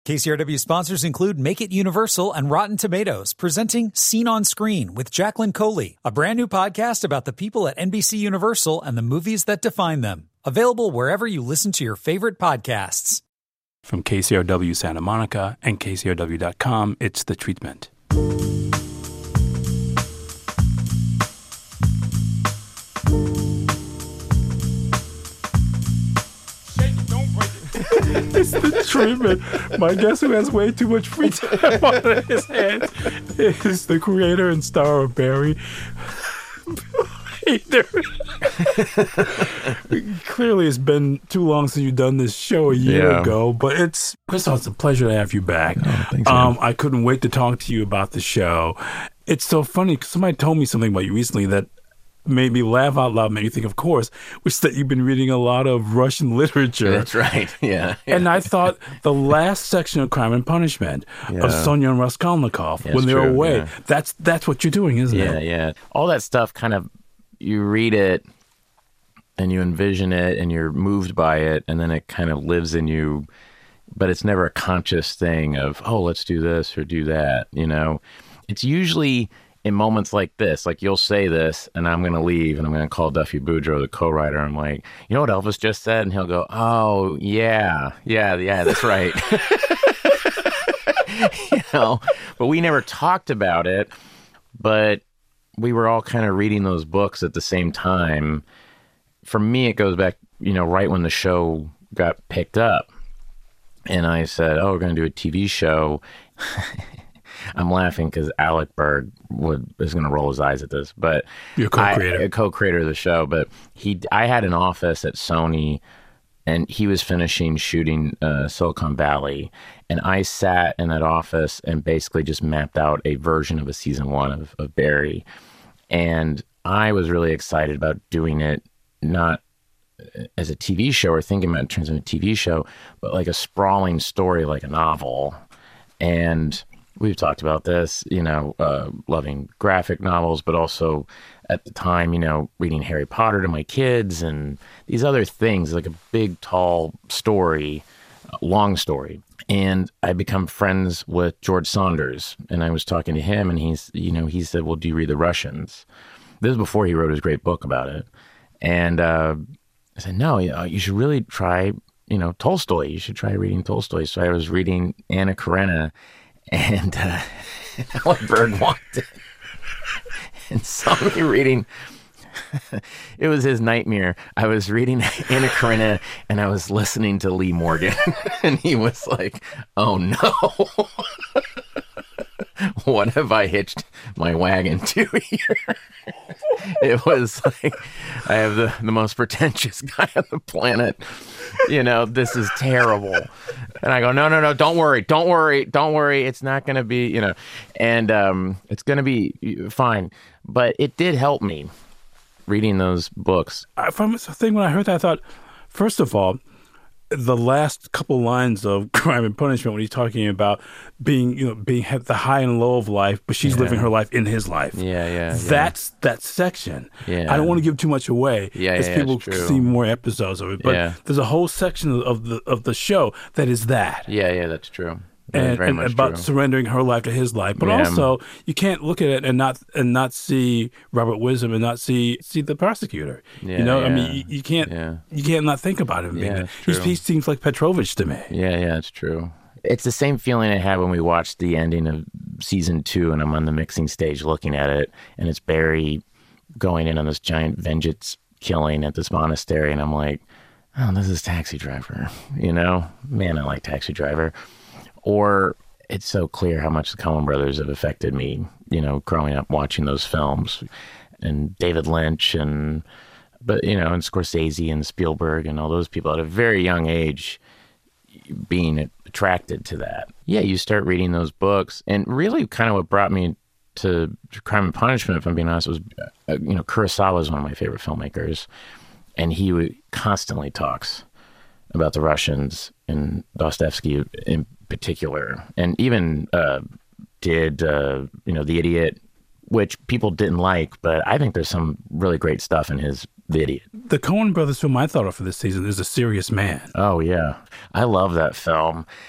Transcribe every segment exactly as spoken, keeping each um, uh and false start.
K C R W sponsors include Make It Universal and Rotten Tomatoes, presenting Scene on Screen with Jacqueline Coley, a brand new podcast about the people at N B C Universal and the movies that define them. Available wherever you listen to your favorite podcasts. From K C R W Santa Monica and K C R W dot com, it's The Treatment. It's The Treatment. My guest who has way too much free time on his hands is the creator and star of Barry. Clearly, it's been too long since you've done this show a year yeah. ago, but it's Christoph, it's a pleasure to have you back. Oh, thanks, um, I couldn't wait to talk to you about the show. It's so funny because somebody told me something about you recently that made me laugh out loud, made me think, of course, which is that you've been reading a lot of Russian literature. That's right, yeah. yeah. And I thought the last section of Crime and Punishment yeah. of Sonia and Raskolnikov, yeah, when they're true, away, yeah. that's that's what you're doing, isn't yeah, it? Yeah, yeah. All that stuff kind of, you read it and you envision it and you're moved by it and then it kind of lives in you, but it's never a conscious thing of, oh, let's do this or do that, you know? It's usually in moments like this, like you'll say this and I'm going to leave and I'm going to call Duffy Boudreaux, the co-writer. I'm like, you know what Elvis just said? And he'll go, oh, yeah, yeah, yeah, that's right. You know, but we never talked about it, but we were all kind of reading those books at the same time. For me, it goes back, you know, right when the show got picked up. And I said, oh, we're going to do a T V show. I'm laughing because Alec Berg would, is going to roll his eyes at this, but you're co-creator, I, co-creator of the show. But he, I had an office at Sony, and he was finishing shooting uh, Silicon Valley, and I sat in that office and basically just mapped out a version of a season one of, of Barry, and I was really excited about doing it, not as a T V show or thinking about it in terms of a T V show, but like a sprawling story, like a novel, and we've talked about this, you know, uh, loving graphic novels, but also at the time, you know, reading Harry Potter to my kids and these other things, like a big, tall story, long story. And I become friends with George Saunders. And I was talking to him and he's, you know, he said, well, do you read The Russians? This was before he wrote his great book about it. And uh, I said, no, you, know, you should really try, you know, Tolstoy. You should try reading Tolstoy. So I was reading Anna Karenina. And uh, Alec Berg walked in and saw me reading. It was his nightmare. I was reading Anna Karenina and I was listening to Lee Morgan. And he was like, oh no. What have I hitched my wagon to here? It was like, I have the, the most pretentious guy on the planet. You know, this is terrible. And I go, no, no, no, don't worry. Don't worry. Don't worry. It's not going to be, you know, and um, it's going to be fine. But it did help me reading those books. I, from the thing when I heard that, I thought, first of all, the last couple lines of Crime and Punishment when he's talking about being, you know, being at the high and low of life, but she's yeah. living her life in his life. Yeah, yeah. That's yeah. that section. Yeah. I don't want to give too much away yeah, as yeah, people see more episodes of it. But yeah. there's a whole section of the of the show that is that. Yeah, yeah, that's true. And, very and much about true. surrendering her life to his life, but yeah. also you can't look at it and not and not see Robert Wisdom and not see see the prosecutor. Yeah, you know, yeah. I mean, you, you can't yeah. you can't not think about him. Yeah, being true. he seems like Petrovich to me. Yeah, yeah, it's true. It's the same feeling I had when we watched the ending of season two, and I'm on the mixing stage looking at it, and it's Barry going in on this giant vengeance killing at this monastery, and I'm like, oh, this is Taxi Driver. You know, man, I like Taxi Driver. Or it's so clear how much the Coen brothers have affected me, you know, growing up watching those films, and David Lynch and, but, you know, and Scorsese and Spielberg and all those people at a very young age being attracted to that. Yeah, you start reading those books, and really kind of what brought me to Crime and Punishment, if I'm being honest, was, uh, you know, Kurosawa is one of my favorite filmmakers, and he would, constantly talks about the Russians and Dostoevsky in particular, and even uh, did, uh, you know, The Idiot, which people didn't like, but I think there's some really great stuff in his The Idiot. The Coen brothers film I thought of for this season is A Serious Man. Oh, yeah. I love that film.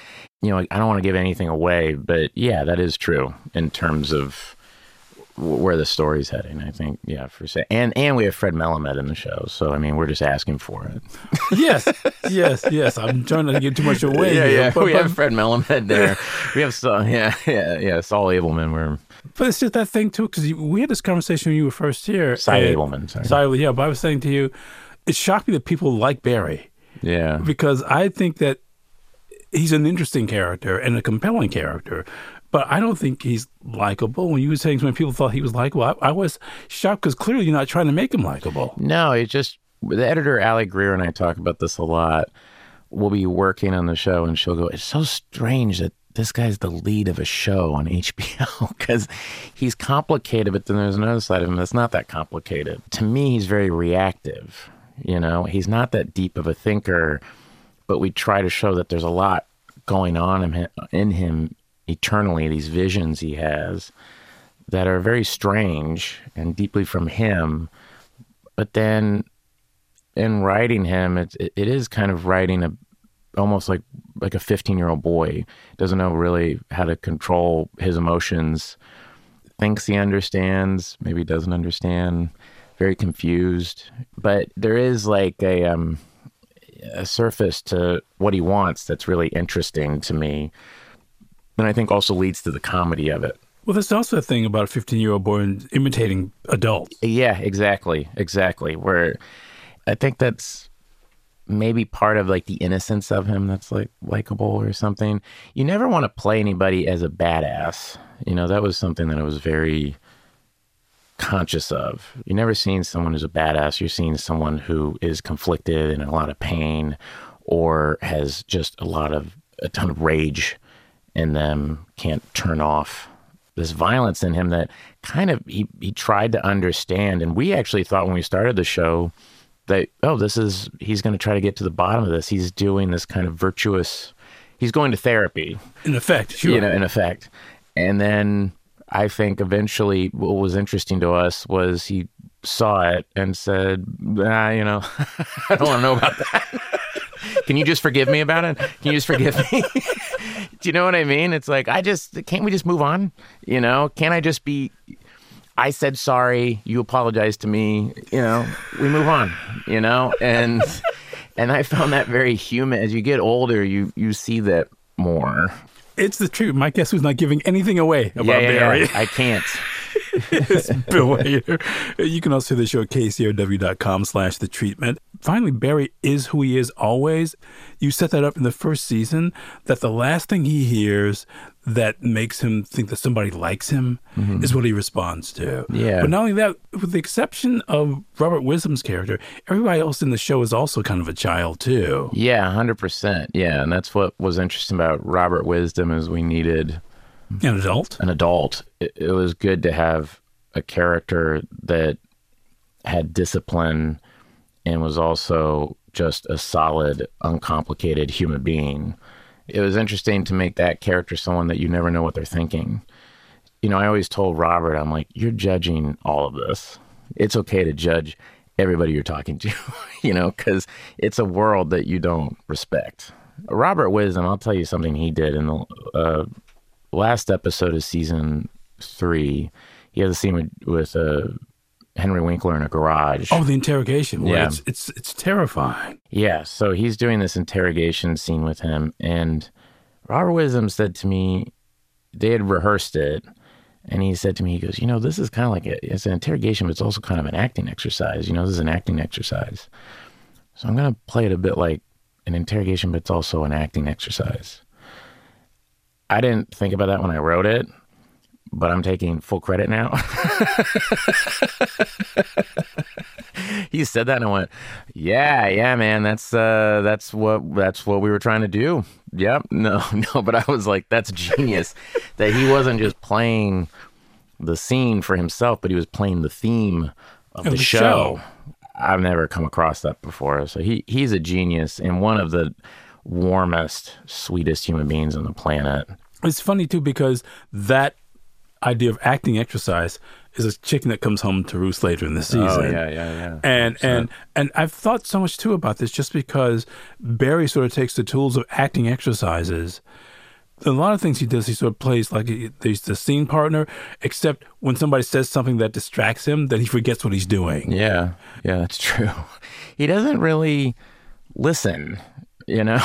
you know, I don't want to give anything away, but yeah, that is true in terms of where the story's heading, I think. Yeah, for say, and and we have Fred Melamed in the show, so I mean, we're just asking for it. Yes, yes, yes. I'm trying not to give too much away. Yeah, here, yeah. But, we but, have Fred Melamed there. We have Saul, yeah, yeah, yeah. Saul Abelman. We're but it's just that thing too, because we had this conversation when you were first here. Cy Abelman. Sorry. Sorry, yeah. But I was saying to you, it shocked me that people like Barry. Yeah, because I think that he's an interesting character and a compelling character. But I don't think he's likable. When you were saying when people thought he was likable, I, I was shocked because clearly you're not trying to make him likable. No, it's just the editor, Allie Greer, and I talk about this a lot. We'll be working on the show and she'll go, it's so strange that this guy's the lead of a show on H B O because he's complicated, but then there's another side of him that's not that complicated. To me, he's very reactive. You know, he's not that deep of a thinker, but we try to show that there's a lot going on in him, in him eternally, these visions he has that are very strange and deeply from him. But then in writing him, it, it, it is kind of writing a almost like like a fifteen-year-old boy. Doesn't know really how to control his emotions. Thinks he understands, maybe doesn't understand. Very confused. But there is like a um, a surface to what he wants that's really interesting to me. And I think also leads to the comedy of it. Well, there's also a thing about a fifteen-year-old boy imitating adults. Yeah, exactly, exactly. Where I think that's maybe part of like the innocence of him that's like likable or something. You never want to play anybody as a badass. You know, that was something that I was very conscious of. You're never seeing someone who's a badass. You're seeing someone who is conflicted and in a lot of pain or has just a lot of, a ton of rage in them, can't turn off this violence in him that kind of he, he tried to understand. And we actually thought when we started the show that, oh, this is, he's going to try to get to the bottom of this. He's doing this kind of virtuous, he's going to therapy. In effect, sure. You know, in effect. And then I think eventually what was interesting to us was he saw it and said, ah, you know, I don't want to know about that. Can you just forgive me about it? Can you just forgive me? Do you know what I mean? It's like, I just, can't we just move on? You know, can't I just be, I said sorry, you apologized to me, you know, we move on, you know? And and I found that very human. As you get older, you, you see that more. It's the truth. My guess was not giving anything away about yeah, yeah, Barry. Yeah. I can't. It's Bill Hader. You can also hear the show at K C R W dot com slash the treatment. Finally, Barry is who he is always. You set that up in the first season, that the last thing he hears that makes him think that somebody likes him mm-hmm. is what he responds to. Yeah. But not only that, with the exception of Robert Wisdom's character, everybody else in the show is also kind of a child too. Yeah, one hundred percent. Yeah, and that's what was interesting about Robert Wisdom is we needed an adult. An adult. It, it was good to have a character that had discipline and was also just a solid, uncomplicated human being. It was interesting to make that character someone that you never know what they're thinking. You know, I always told Robert, I'm like, you're judging all of this. It's okay to judge everybody you're talking to, you know, because it's a world that you don't respect. Robert Wisdom, I'll tell you something he did in the uh, last episode of season three. He has a scene with, with uh, Henry Winkler in a garage. Oh, the interrogation. Where yeah. It's, it's, it's terrifying. Yeah. So he's doing this interrogation scene with him. And Robert Wisdom said to me, they had rehearsed it. And he said to me, he goes, you know, this is kind of like, a, it's an interrogation, but it's also kind of an acting exercise. You know, this is an acting exercise. So I'm going to play it a bit like an interrogation, but it's also an acting exercise. I didn't think about that when I wrote it, but I'm taking full credit now. He said that and I went, yeah, yeah, man, that's uh, that's what that's what we were trying to do. Yep, no, no, but I was like, that's genius that he wasn't just playing the scene for himself, but he was playing the theme of, of the, the show. show. I've never come across that before. So he he's a genius and one of the warmest, sweetest human beings on the planet. It's funny, too, because that idea of acting exercise is a chicken that comes home to roost later in the season. Oh, yeah, yeah, yeah. And, and, and I've thought so much, too, about this just because Barry sort of takes the tools of acting exercises a lot of things he does, he sort of plays like he, he's the scene partner, except when somebody says something that distracts him, then he forgets what he's doing. Yeah, yeah, that's true. He doesn't really listen, you know?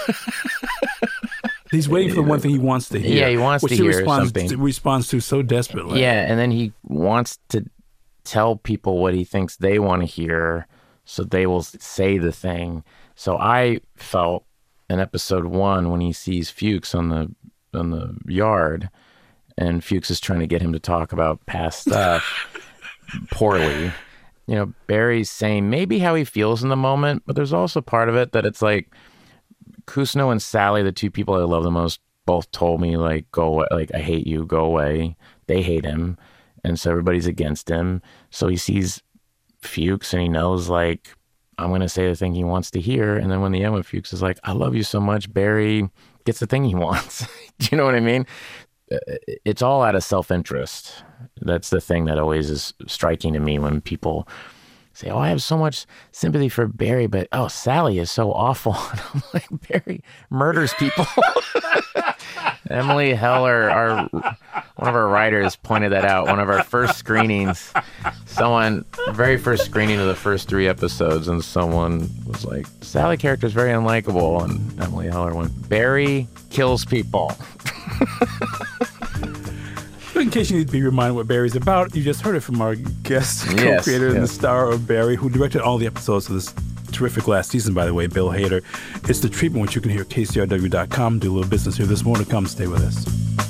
He's waiting for the one thing he wants to hear. Yeah, he wants which to he hear responds something. To, responds to so desperately. Yeah, and then he wants to tell people what he thinks they want to hear, so they will say the thing. So I felt in episode one when he sees Fuchs on the on the yard, and Fuchs is trying to get him to talk about past stuff poorly. You know, Barry's saying maybe how he feels in the moment, but there's also part of it that it's like Kusno and Sally, the two people I love the most, both told me like, go away, like, I hate you, go away. They hate him. And so everybody's against him. So he sees Fuchs and he knows like, I'm going to say the thing he wants to hear. And then when the end when Fuchs is like, I love you so much, Barry gets the thing he wants. Do you know what I mean? It's all out of self-interest. That's the thing that always is striking to me when people say, oh, I have so much sympathy for Barry, but oh, Sally is so awful. And I'm like, Barry murders people. Emily Heller, our one of our writers, pointed that out. One of our first screenings, someone, very first screening of the first three episodes, and someone was like, Sally character is very unlikable. And Emily Heller went, Barry kills people. In case you need to be reminded what Barry's about, you just heard it from our guest, Yes, co-creator and yes. the star of Barry, who directed all the episodes of this terrific last season, by the way, Bill Hader. It's The Treatment, which you can hear at K C R W dot com. Do a little business here. There's more to come. Stay with us.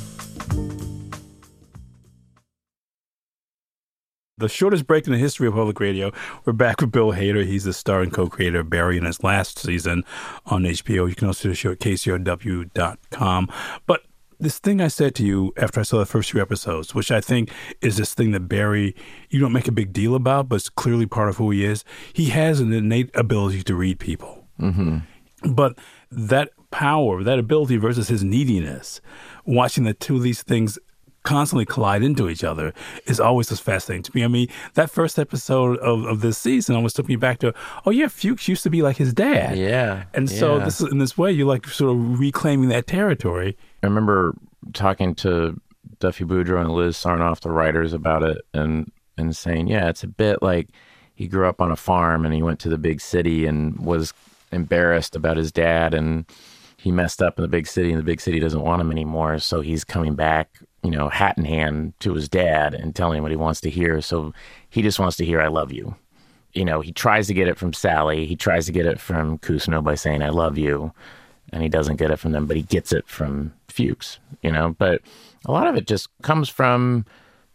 The shortest break in the history of public radio. We're back with Bill Hader. He's the star and co-creator of Barry in his last season on H B O. You can also see the show at K C R W dot com. But this thing I said to you after I saw the first few episodes, which I think is this thing that Barry, you don't make a big deal about, but it's clearly part of who he is. He has an innate ability to read people. Mm-hmm. But that power, that ability versus his neediness, watching the two of these things constantly collide into each other is always just fascinating to me. I mean, that first episode of, of this season almost took me back to, oh yeah, Fuchs used to be like his dad. Yeah. And so yeah. this is, in this way, you're like sort of reclaiming that territory. I remember talking to Duffy Boudreaux and Liz Sarnoff, the writers, about it, and and saying, yeah, it's a bit like he grew up on a farm and he went to the big city and was embarrassed about his dad, and he messed up in the big city, and the big city doesn't want him anymore, so he's coming back, you know, hat in hand to his dad and telling him what he wants to hear. So he just wants to hear, I love you. You know, he tries to get it from Sally. He tries to get it from Kusno by saying, I love you. And he doesn't get it from them, but he gets it from Fuchs, you know. But a lot of it just comes from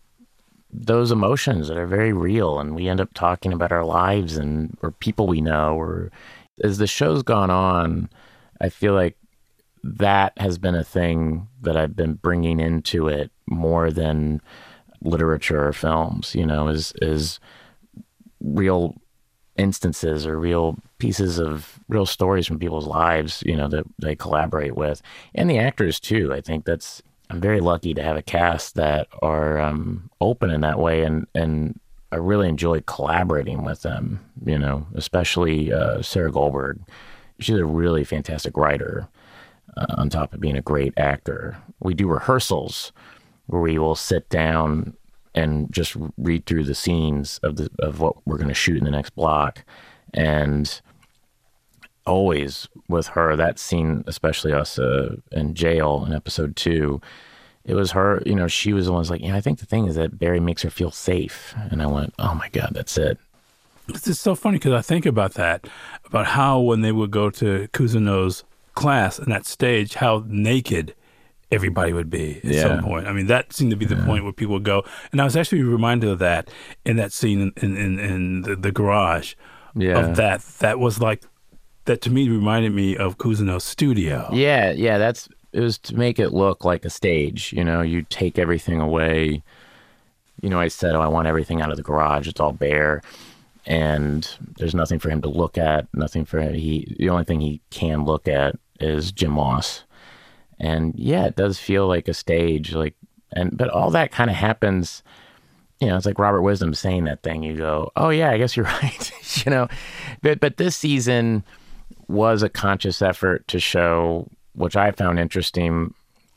those emotions that are very real. And we end up talking about our lives and or people we know. Or as the show's gone on, I feel like that has been a thing that I've been bringing into it more than literature or films, you know, is is real instances or real pieces of real stories from people's lives, you know, that they collaborate with. And the actors too. I think that's, I'm very lucky to have a cast that are um, open in that way, and, and I really enjoy collaborating with them, you know, especially uh, Sarah Goldberg. She's a really fantastic writer. Uh, on top of being a great actor. We do rehearsals where we will sit down and just read through the scenes of the of what we're going to shoot in the next block. And always with her, that scene, especially us uh, in jail in episode two, it was her, you know, she was the one who's like, yeah, I think the thing is that Barry makes her feel safe. And I went, oh my God, that's it. This is so funny because I think about that, about how when they would go to Cousineau's class and that stage, how naked everybody would be at Yeah. some point. I mean, that seemed to be the Yeah. point where people would go. And I was actually reminded of that in that scene in, in, in, in the, the garage. Yeah. Of that. That was like, that to me reminded me of Cousineau's studio. Yeah, yeah, that's, it was to make it look like a stage, you know, you take everything away. You know, I said, oh, I want everything out of the garage. It's all bare. And there's nothing for him to look at, nothing for him. He, the only thing he can look at is Jim Moss. And yeah, it does feel like a stage, like, and, but all that kind of happens, you know, it's like Robert Wisdom saying that thing. You go, oh yeah, I guess you're right. you know, but, but this season was a conscious effort to show, which I found interesting,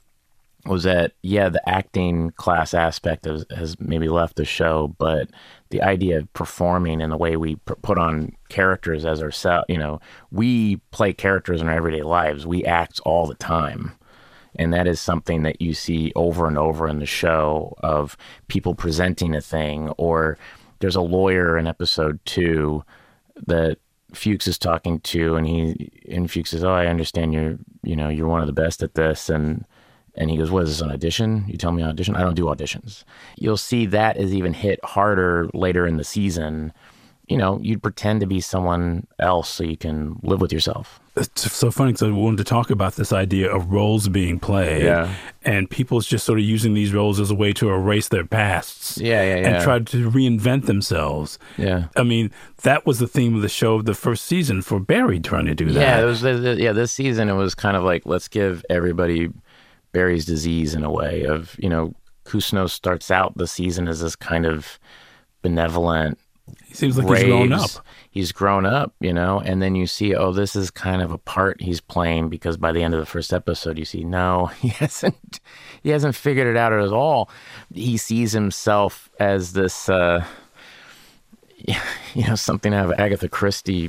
was that, yeah, the acting class aspect has, has maybe left the show, but the idea of performing and the way we p- put on characters as ourselves, you know, we play characters in our everyday lives. We act all the time. And that is something that you see over and over in the show of people presenting a thing. Or there's a lawyer in episode two that Fuchs is talking to, and he and Fuchs says, "Oh, I understand you're, you know, you're one of the best at this." And And he goes, "What is this, an audition? You tell me audition? I don't do auditions." You'll see that is even hit harder later in the season. You know, you'd pretend to be someone else so you can live with yourself. It's so funny because I wanted to talk about this idea of roles being played. Yeah. And people's just sort of using these roles as a way to erase their pasts. Yeah, yeah, yeah. And try to reinvent themselves. Yeah. I mean, that was the theme of the show of the first season for Barry trying to do that. Yeah, it was, yeah, this season it was kind of like, let's give everybody Barry's disease in a way of, you know, Kusno starts out the season as this kind of benevolent. He seems like raves. He's grown up. He's grown up, you know, and then you see, oh, this is kind of a part he's playing, because by the end of the first episode, you see, no, he hasn't, he hasn't figured it out at all. He sees himself as this, uh, you know, something out of Agatha Christie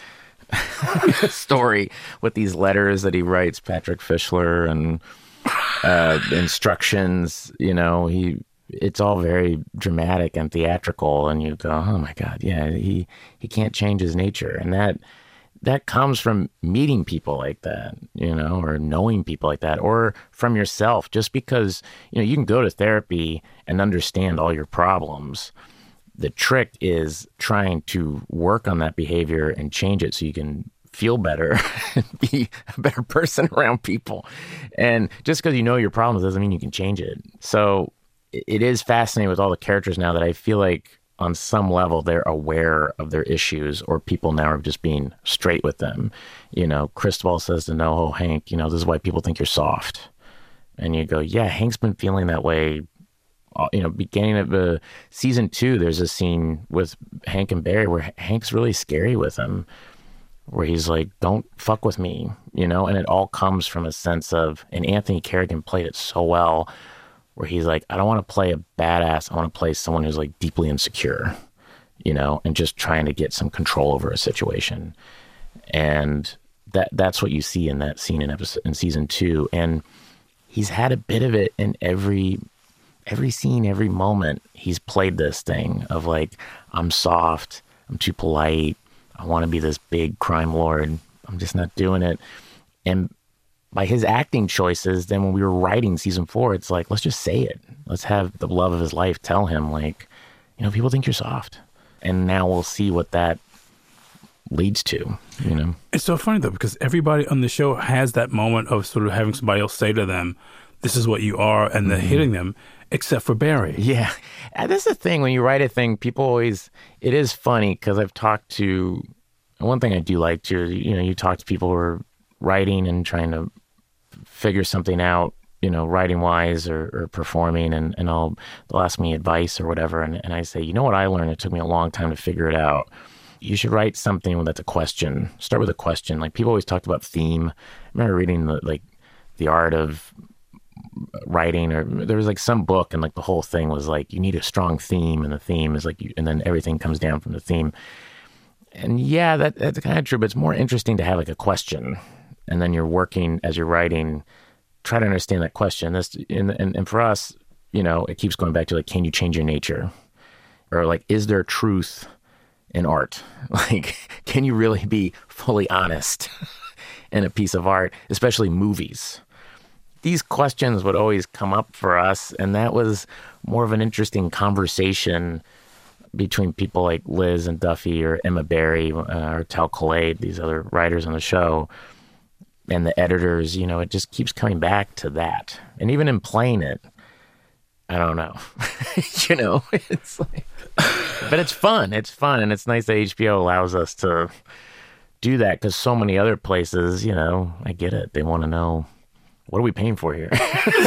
story with these letters that he writes, Patrick Fischler, and uh, instructions, you know, he, it's all very dramatic and theatrical, and you go, oh my God, yeah, he, he can't change his nature. And that, that comes from meeting people like that, you know, or knowing people like that, or from yourself. Just because, you know, you can go to therapy and understand all your problems. The trick is trying to work on that behavior and change it so you can feel better and be a better person around people. And just because you know your problems doesn't mean you can change it. So it is fascinating with all the characters now that I feel like on some level they're aware of their issues, or people now are just being straight with them. You know, Cristobal says to NoHo, Hank, you know, this is why people think you're soft. And you go, yeah, Hank's been feeling that way. You know, beginning of uh, season two, there's a scene with Hank and Barry where Hank's really scary with him, where he's like, don't fuck with me, you know? And it all comes from a sense of, and Anthony Carrigan played it so well, where he's like, I don't want to play a badass. I want to play someone who's like deeply insecure, you know, and just trying to get some control over a situation. And that that's what you see in that scene in episode in season two. And he's had a bit of it in every every scene, every moment. He's played this thing of like, I'm soft, I'm too polite, I want to be this big crime lord, I'm just not doing it. And by his acting choices, then when we were writing season four, it's like, let's just say it. Let's have the love of his life tell him, like, you know, people think you're soft. And now we'll see what that leads to, you know. It's so funny, though, because everybody on the show has that moment of sort of having somebody else say to them, this is what you are, and then mm-hmm. hitting them, except for Barry. Yeah. And that's the thing. When you write a thing, people always, it is funny, because I've talked to, one thing I do like to, you know, you talk to people who are writing and trying to figure something out, you know, writing wise or, or performing, and, and I'll, they'll ask me advice or whatever. And, and I say, you know what I learned? It took me a long time to figure it out. You should write something that's a question. Start with a question. Like, people always talked about theme. I remember reading the, like the art of writing, or there was like some book, and like the whole thing was like, you need a strong theme, and the theme is like, you, and then everything comes down from the theme. And yeah, that that's kind of true, but it's more interesting to have like a question. And then you're working as you're writing, try to understand that question. This and, and and for us, you know, it keeps going back to like, can you change your nature? Or like, is there truth in art? Like, can you really be fully honest in a piece of art, especially movies? These questions would always come up for us, and that was more of an interesting conversation between people like Liz and Duffy, or Emma Barry, uh, or Tal Khaled, these other writers on the show. And the editors, you know, it just keeps coming back to that. And even in playing it, I don't know, you know, it's like, but it's fun. It's fun. And it's nice that H B O allows us to do that, because so many other places, you know, I get it. They want to know, what are we paying for here?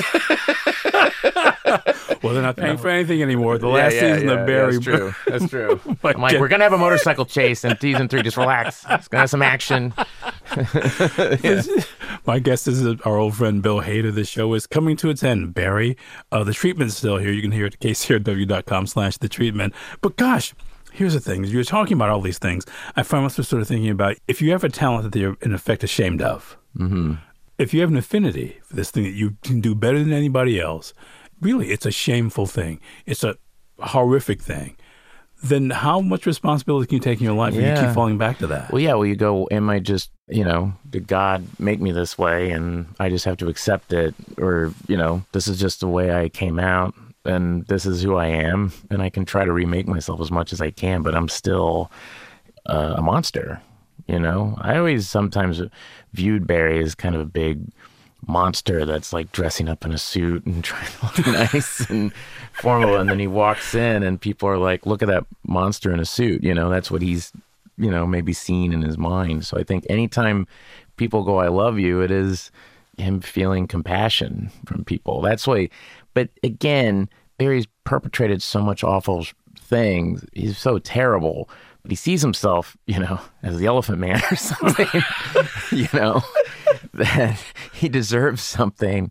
Well, they're not paying for anything anymore. The last yeah, yeah, season yeah, of Barry. That's true. That's true. I'm like, we're going to have a motorcycle chase in season three. Just relax. It's going to have some action. yeah. My guest is our old friend Bill Hader. The show is coming to its end. Barry, uh, the treatment's still here. You can hear it at K C R W dot com slash the treatment. But gosh, here's the thing. You're talking about all these things. I find myself sort of thinking about if you have a talent that you're in effect ashamed of, mm-hmm. if you have an affinity for this thing that you can do better than anybody else, really, it's a shameful thing. It's a horrific thing. Then how much responsibility can you take in your life yeah. if you keep falling back to that? Well, yeah, well, you go, am I just, you know, did God make me this way and I just have to accept it? Or, you know, this is just the way I came out and this is who I am. And I can try to remake myself as much as I can, but I'm still uh, a monster, you know? I always sometimes viewed Barry as kind of a big monster that's like dressing up in a suit and trying to look nice and formal, and then he walks in and people are like, look at that monster in a suit, you know, that's what he's, you know, maybe seen in his mind. So I think anytime people go, I love you, it is him feeling compassion from people. That's why. But again, Barry's perpetrated so much awful things. He's so terrible, but he sees himself, you know, as the Elephant Man or something, you know, that he deserves something.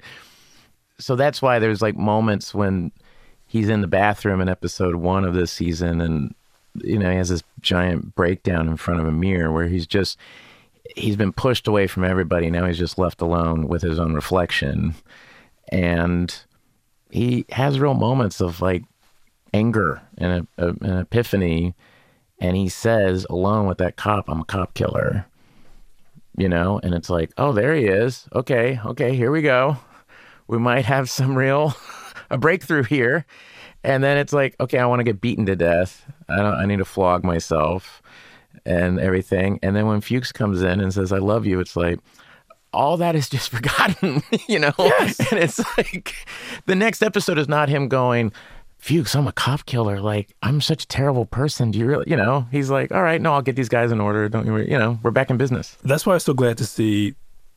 So that's why there's like moments when he's in the bathroom in episode one of this season and, you know, he has this giant breakdown in front of a mirror where he's just, he's been pushed away from everybody. Now he's just left alone with his own reflection. And he has real moments of like anger and a, a, an epiphany. And he says, alone with that cop, I'm a cop killer, you know? And it's like, oh, there he is. Okay. Okay. Here we go. We might have some real, a breakthrough here. And then it's like, okay, I want to get beaten to death. I don't, I need to flog myself and everything. And then when Fuchs comes in and says, I love you, it's like, all that is just forgotten, you know? Yes. And it's like, the next episode is not him going, Fuchs, I'm a cop killer. Like, I'm such a terrible person. Do you really, you know? He's like, all right, no, I'll get these guys in order. Don't you worry. You know, we're back in business. That's why I'm so glad to see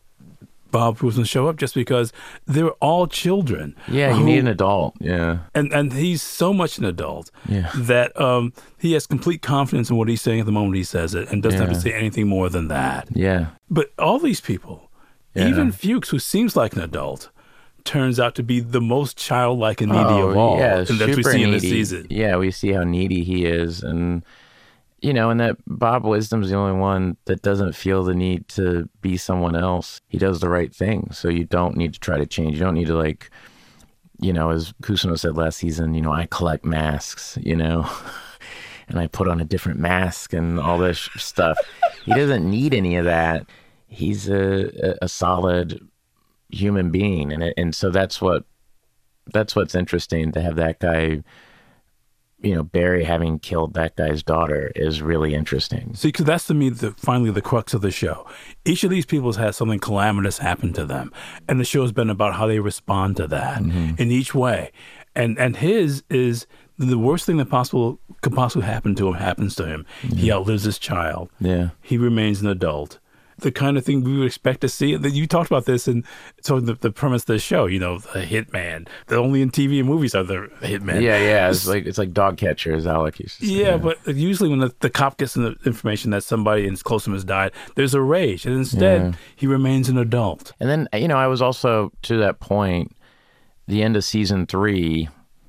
Bob Wilson show up, just because they're all children. Yeah, you who, need an adult. Yeah. And and he's so much an adult yeah. that um, he has complete confidence in what he's saying at the moment he says it and doesn't yeah. have to say anything more than that. Yeah. But all these people, yeah. even Fuchs, who seems like an adult, turns out to be the most childlike and needy oh, of all. Yeah, and that we see needy. in this season. Yeah, we see how needy he is. And, you know, and that Bob Wisdom's the only one that doesn't feel the need to be someone else. He does the right thing. So you don't need to try to change. You don't need to, like, you know, as Cousineau said last season, you know, I collect masks, you know, and I put on a different mask and all this stuff. He doesn't need any of that. He's a, a solid human being, and it, and so that's what that's what's interesting, to have that guy, you know, Barry having killed that guy's daughter is really interesting. See, because that's to me the finally the crux of the show. Each of these people has had something calamitous happen to them, and the show's been about how they respond to that mm-hmm. in each way. And and his is the worst thing that possible could possibly happen to him happens to him. Mm-hmm. He outlives his child. Yeah, he remains an adult. The kind of thing we would expect to see. You talked about this, and so the, the premise of the show, you know, the hitman. The only in T V and movies are the hitman. Yeah, yeah. It's like it's like dog catcher, as Alec used to say. Yeah, yeah. But usually when the, the cop gets the information that somebody close to him has died, there's a rage, and instead yeah. he remains an adult. And then, you know, I was also to that point, the end of season three,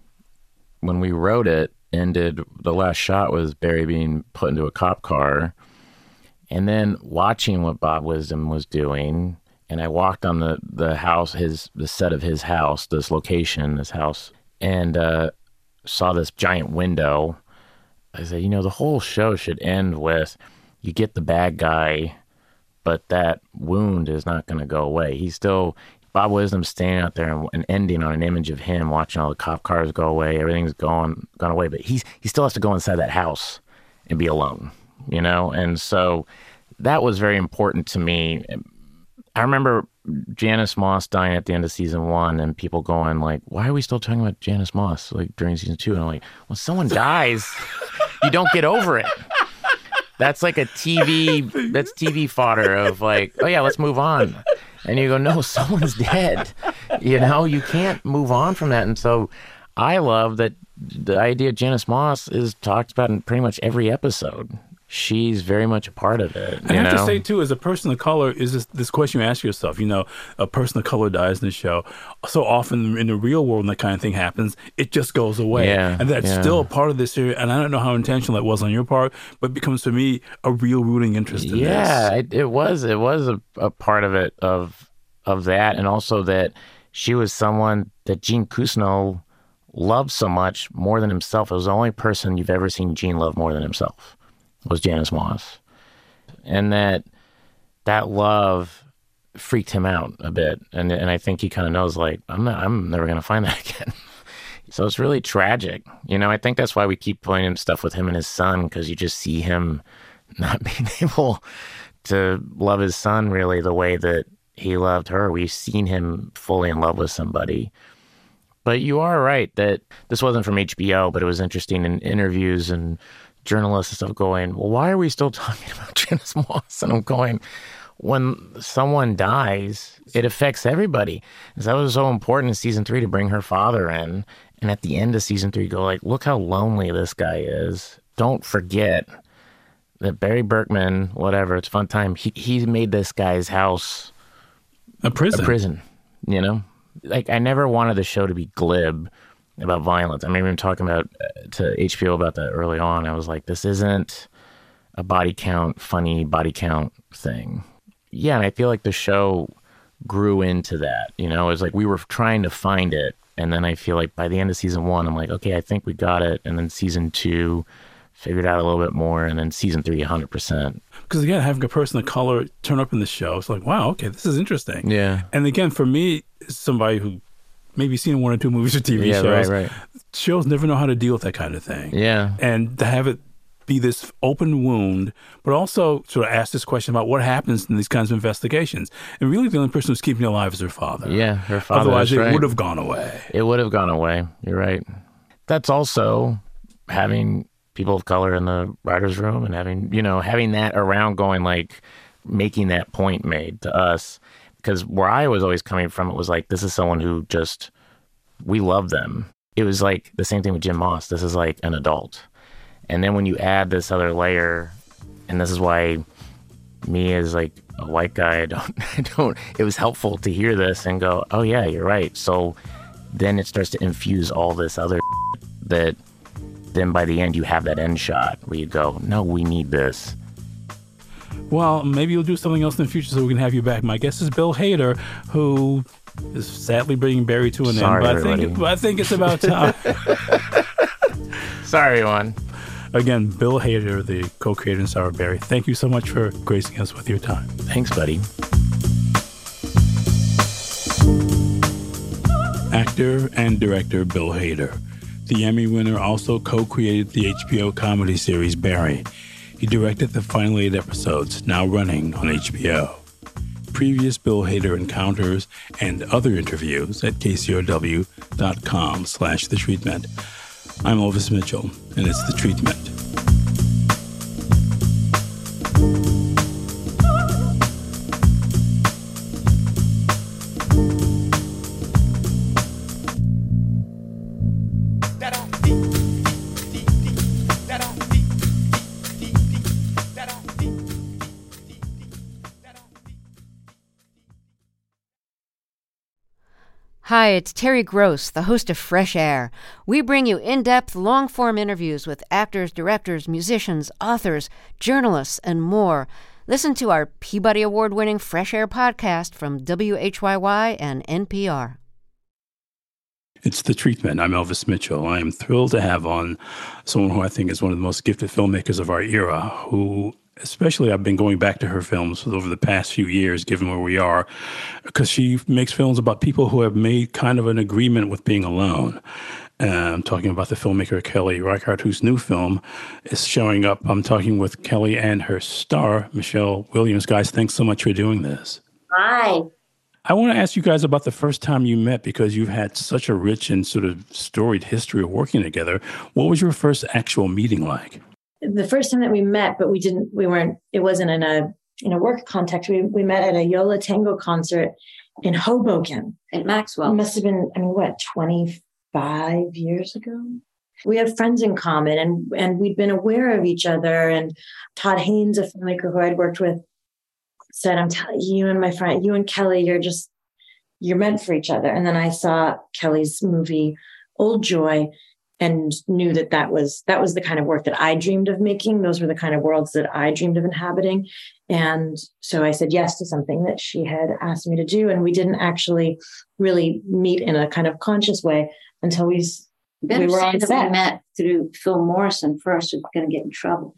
when we wrote it, ended. The last shot was Barry being put into a cop car. And then watching what Bob Wisdom was doing, and I walked on the, the house, his the set of his house, this location, this house, and uh, saw this giant window. I said, you know, the whole show should end with, you get the bad guy, but that wound is not going to go away. He's still, Bob Wisdom standing out there and, and ending on an image of him watching all the cop cars go away. Everything's gone, gone away, but he's he still has to go inside that house and be alone. You know, and so that was very important to me. I remember Janice Moss dying at the end of season one, and people going like, "Why are we still talking about Janice Moss like during season two?" And I'm like, "When someone dies, you don't get over it. That's like a T V. That's T V fodder of like, oh yeah, let's move on." And you go, "No, someone's dead. You know, you can't move on from that." And so, I love that the idea of Janice Moss is talked about in pretty much every episode. she's very much a part of it. I have know? to say, too, as a person of color, is this, this question you ask yourself, you know, a person of color dies in the show. So often in the real world, when that kind of thing happens, it just goes away. Yeah, and that's yeah. still a part of this series. And I don't know how intentional that was on your part, but it becomes, for me, a real rooting interest in yeah, this. it, it was. It was a, a part of it, of of that. And also that she was someone that Gene Cousineau loved so much, more than himself. It was the only person you've ever seen Gene love more than himself, was Janice Moss. And that that love freaked him out a bit. And and I think he kind of knows, like, I'm not, I'm never going to find that again. So it's really tragic. You know, I think that's why we keep pointing stuff with him and his son, because you just see him not being able to love his son really the way that he loved her. We've seen him fully in love with somebody. But you are right that this wasn't from H B O, but it was interesting in interviews and journalists and stuff going, well, why are we still talking about Janice Moss? And I'm going, when someone dies, it affects everybody. And so that was so important in season three to bring her father in. And at the end of season three, go like, look how lonely this guy is. Don't forget that Barry Berkman, whatever, it's a fun time. He, he made this guy's house a prison. A prison, you know? Like, I never wanted the show to be glib about violence. I remember even talking about uh, to H B O about that early on. I was like, this isn't a body count, funny body count thing. Yeah, and I feel like the show grew into that. You know, it was like we were trying to find it. And then I feel like by the end of season one, I'm like, okay, I think we got it. And then season two, figured out a little bit more. And then season three, one hundred percent. Because again, having a person of color turn up in the show, it's like, wow, okay, this is interesting. Yeah. And again, for me, somebody who maybe seen one or two movies or T V yeah, shows, right, right. shows never know how to deal with that kind of thing. Yeah. And to have it be this open wound, but also sort of ask this question about what happens in these kinds of investigations. And really the only person who's keeping it alive is her father. Yeah, her father. Otherwise, it right. would have gone away. It would have gone away. You're right. That's also having people of color in the writer's room and having, you know, having that around going, like, making that point made to us. Because where I was always coming from, it was like, this is someone who just, we love them. It was like the same thing with Jim Moss. This is like an adult. And then when you add this other layer, and this is why me as like a white guy, I don't, I don't, it was helpful to hear this and go, oh yeah, you're right. So then it starts to infuse all this other that then by the end you have that end shot where you go, no, we need this. Well, maybe you'll do something else in the future so we can have you back. My guest is Bill Hader, who is sadly bringing Barry to an Sorry, end. But I think, I think it's about time. Sorry, everyone. Again, Bill Hader, the co-creator and star of Barry, thank you so much for gracing us with your time. Thanks, buddy. Actor and director Bill Hader. The Emmy winner also co-created the H B O comedy series Barry. He directed the final eight episodes, now running on H B O. Previous Bill Hader encounters and other interviews at kcrw.com slash The Treatment. I'm Elvis Mitchell, and it's The Treatment. Hi, it's Terry Gross, the host of Fresh Air. We bring you in-depth, long-form interviews with actors, directors, musicians, authors, journalists, and more. Listen to our Peabody Award-winning Fresh Air podcast from W H Y Y and N P R. It's The Treatment. I'm Elvis Mitchell. I am thrilled to have on someone who I think is one of the most gifted filmmakers of our era, who especially I've been going back to her films over the past few years, given where we are, because she makes films about people who have made kind of an agreement with being alone. Uh, I'm talking about the filmmaker Kelly Reichardt, whose new film is showing up. I'm talking with Kelly and her star, Michelle Williams. Guys, thanks so much for doing this. Hi. I want to ask you guys about the first time you met, because you've had such a rich and sort of storied history of working together. What was your first actual meeting like? The first time that we met, but we didn't, we weren't, it wasn't in a in a work context. We we met at a Yo La Tengo concert in Hoboken. At Maxwell. It must have been, I mean, what, twenty-five years ago? we have friends in common, and, and we'd been aware of each other. And Todd Haynes, a filmmaker who I'd worked with, said, I'm telling you and my friend, you and Kelly, you're just, you're meant for each other. And then I saw Kelly's movie, Old Joy, and knew that that was, that was the kind of work that I dreamed of making. Those were the kind of worlds that I dreamed of inhabiting. And so I said yes to something that she had asked me to do. And we didn't actually really meet in a kind of conscious way until we, we were on set. We met through Phil Morrison first. We were going to get in trouble.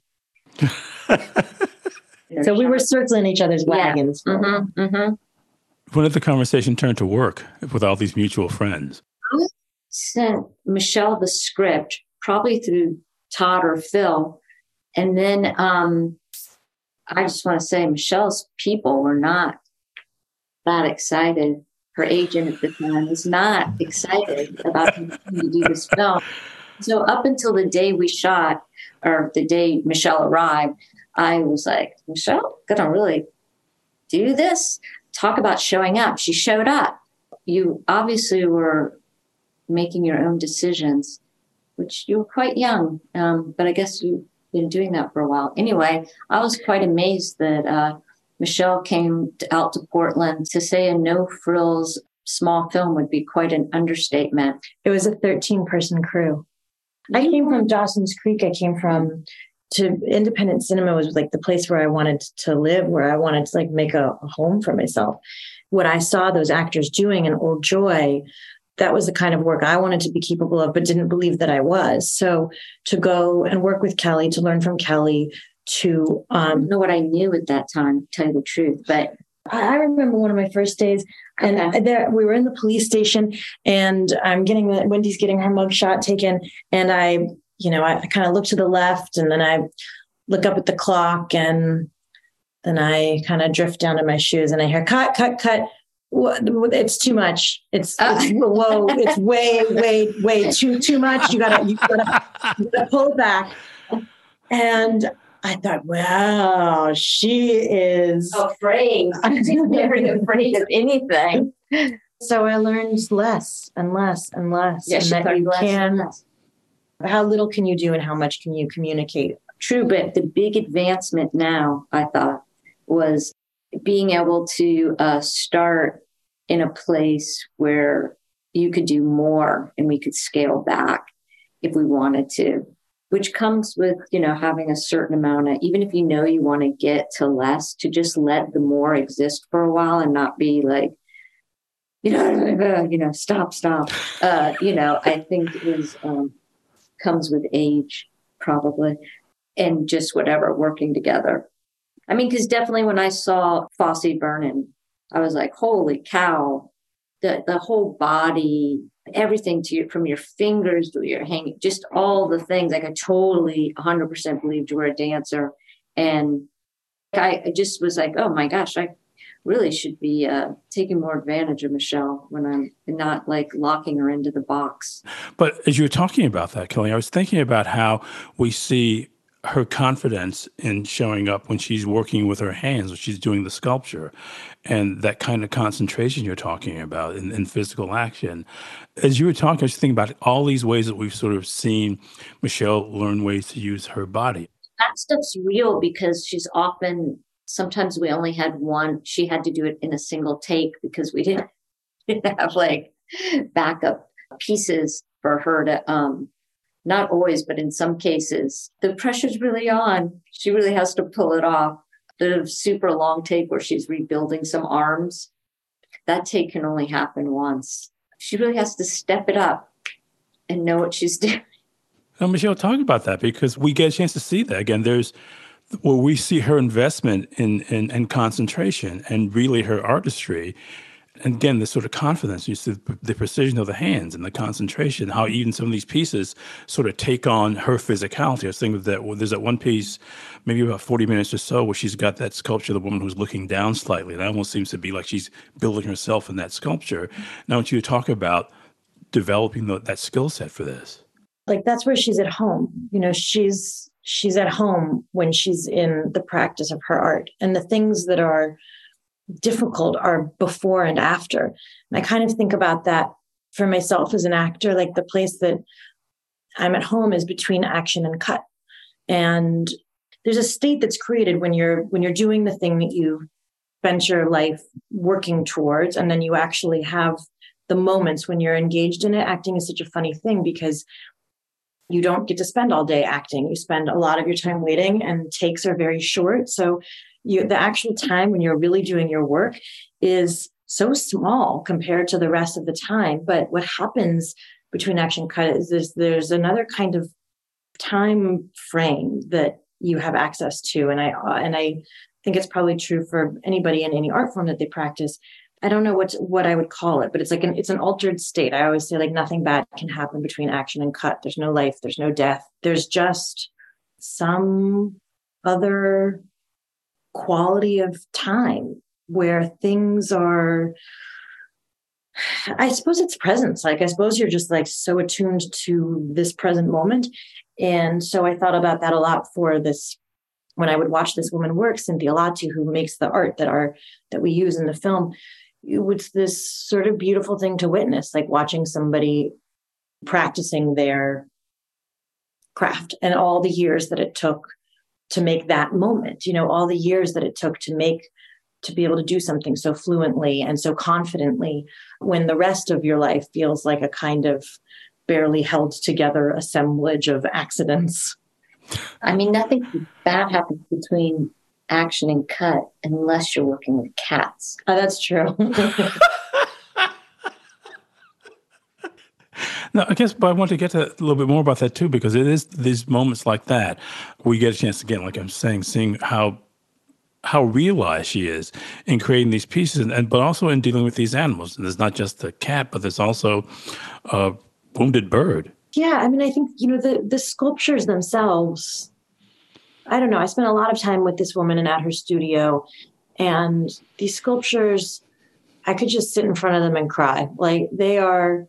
So we were circling each other's wagons. Yeah. Mm-hmm, mm-hmm. When did the conversation turn to work with all these mutual friends? I sent Michelle the script, probably through Todd or Phil. And then um, I just want to say Michelle's people were not that excited. Her agent at the time was not excited about him to do this film. So up until the day we shot, or the day Michelle arrived, I was like, Michelle, gonna really do this? Talk about showing up. She showed up. You obviously were making your own decisions, which you were quite young, um, but I guess you've been doing that for a while. Anyway, I was quite amazed that uh, Michelle came to, out to Portland. To say a no-frills small film would be quite an understatement. It was a thirteen-person crew. I came from Dawson's Creek. I came from to independent cinema was like the place where I wanted to live, where I wanted to like make a, a home for myself. What I saw those actors doing in Old Joy, that was the kind of work I wanted to be capable of, but didn't believe that I was. So to go and work with Kelly, to learn from Kelly, to um, I don't know what I knew at that time, to tell you the truth, but I remember one of my first days, and okay. there we were in the police station, and I'm getting the, Wendy's getting her mugshot taken, and I, you know, I, I kind of look to the left, and then I look up at the clock, and then I kind of drift down to my shoes, and I hear cut, cut, cut. It's too much. It's, uh. it's whoa. It's way, way, way too too much. You gotta, you gotta, you gotta pull it back. And I thought, wow, she is afraid. She's very afraid of anything. So I learned less and less and less. Yes, and that you less can. and less. How little can you do, and how much can you communicate? True, but the big advancement now, I thought, was being able to uh, start in a place where you could do more and we could scale back if we wanted to, which comes with, you know, having a certain amount of, even if you know you want to get to less, to just let the more exist for a while and not be like, you know, you know, stop, stop. Uh, you know, I think is um, comes with age, probably, and just whatever, working together. I mean, because definitely when I saw Fosse Vernon, I was like, holy cow, the, the whole body, everything to you, from your fingers to your hanging, just all the things. Like I totally one hundred percent believed you were a dancer. And I, I just was like, oh my gosh, I really should be uh, taking more advantage of Michelle when I'm not like locking her into the box. But as you were talking about that, Kelly, I was thinking about how we see her confidence in showing up when she's working with her hands, when she's doing the sculpture, and that kind of concentration you're talking about in, in physical action. As you were talking, I was thinking about all these ways that we've sort of seen Michelle learn ways to use her body. That stuff's real because she's often, sometimes we only had one, she had to do it in a single take because we didn't, didn't have like backup pieces for her to, um, not always, but in some cases, the pressure's really on. She really has to pull it off. The super long take where she's rebuilding some arms, that take can only happen once. She really has to step it up and know what she's doing. Now, Michelle, talk about that, because we get a chance to see that. Again, there's where we see her investment in, in, in concentration and really her artistry. And again, this sort of confidence, you see the precision of the hands and the concentration, how even some of these pieces sort of take on her physicality. I was thinking that well, there's that one piece, maybe about forty minutes or so, where she's got that sculpture, the woman who's looking down slightly. And it almost seems to be like she's building herself in that sculpture. Now, I want you to talk about developing the, that skill set for this. Like, that's where she's at home. You know, she's she's at home when she's in the practice of her art. And the things that are difficult are before and after. And I kind of think about that for myself as an actor, like the place that I'm at home is between action and cut. And there's a state that's created when you're when you're doing the thing that you spent your life working towards, and then you actually have the moments when you're engaged in it. Acting is such a funny thing because you don't get to spend all day acting. You spend a lot of your time waiting, and takes are very short. So you, the actual time when you're really doing your work is so small compared to the rest of the time. But what happens between action and cut is there's, there's another kind of time frame that you have access to. And I, and I think it's probably true for anybody in any art form that they practice. I don't know what, what I would call it, but it's like an, it's an altered state. I always say like nothing bad can happen between action and cut. There's no life. There's no death. There's just some other quality of time where things are, I suppose it's presence. Like, I suppose you're just like so attuned to this present moment. And so I thought about that a lot for this, when I would watch this woman work, Cynthia Latu, who makes the art that are, that we use in the film. It was this sort of beautiful thing to witness, like watching somebody practicing their craft and all the years that it took to make that moment, you know, all the years that it took to make, to be able to do something so fluently and so confidently when the rest of your life feels like a kind of barely held together assemblage of accidents. I mean, nothing bad happens between action and cut unless you're working with cats. Oh, that's true. No, I guess, but I want to get to a little bit more about that too, because it is these moments like that where you get a chance, again, like I'm saying, seeing how how realized she is in creating these pieces, and, and but also in dealing with these animals. And there's not just the cat, but there's also a wounded bird. Yeah, I mean, I think, you know, the the sculptures themselves, I don't know, I spent a lot of time with this woman and at her studio, and these sculptures, I could just sit in front of them and cry. Like, they are